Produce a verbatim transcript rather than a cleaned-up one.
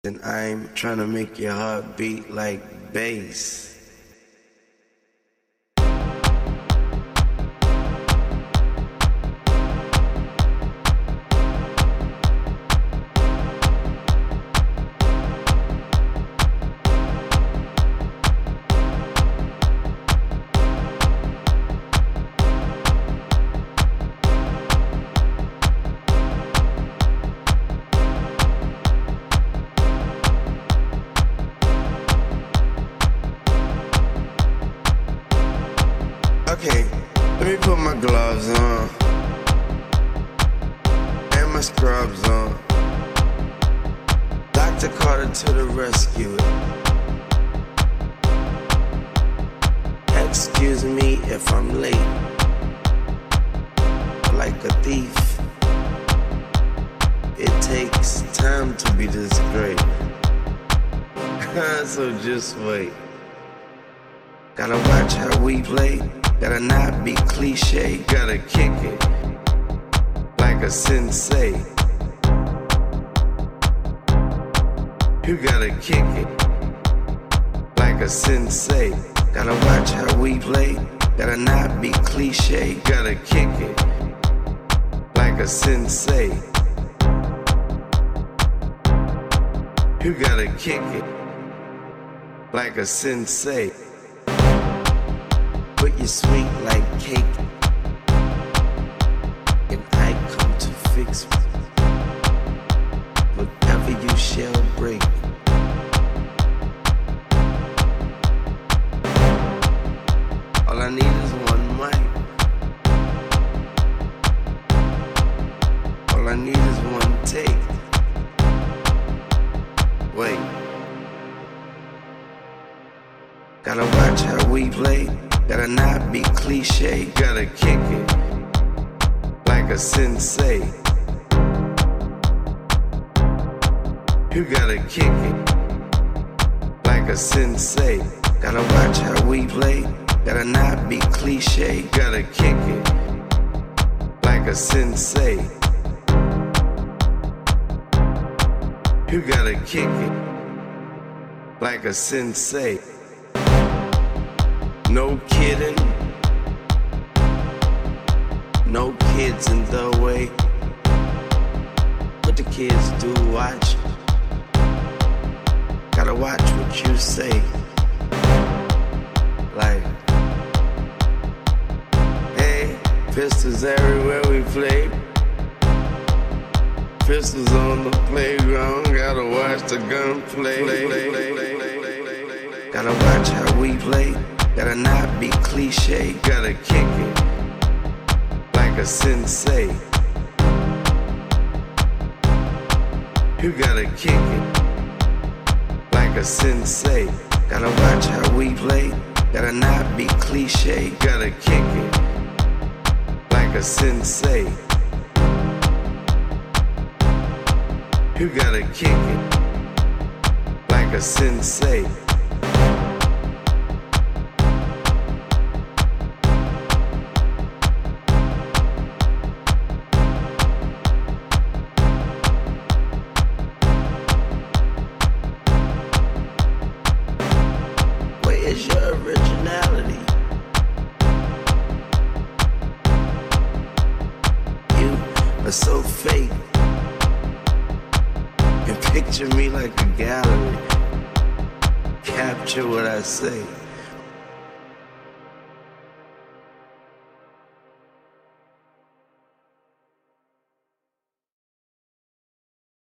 And I'm trying to make your heart beat like bass. Okay, let me put my gloves on and my scrubs on. Doctor Carter to the rescue. Excuse me if I'm late, like a thief. It takes time to be this great. So just wait. Gotta watch how we play. Gotta not be cliche, gotta kick it like a sensei. You gotta kick it like a sensei. Gotta watch how we play. Gotta not be cliche, gotta kick it like a sensei. You gotta kick it like a sensei. But you're sweet like cake, and I come to fix whatever you shall break. All I need is one mic. All I need is one take. Wait. Gotta watch how we play. Gotta not be cliche, gotta kick it like a sensei. You gotta kick it like a sensei. Gotta watch how we play. Gotta not be cliche, gotta kick it like a sensei. You gotta kick it like a sensei. No kidding, no kids in the way. What the kids do, watch. Gotta watch what you say. Like, hey, pistols everywhere we play. Pistols on the playground, gotta watch the gunplay. Gotta watch how we play. Gotta not be cliche, gotta kick it like a sensei. You gotta kick it like a sensei. Gotta watch how we play. Gotta not be cliche, gotta kick it like a sensei. You gotta kick it like a sensei. Where's your originality? You are so fake. You picture me like a gallery. Capture what I say.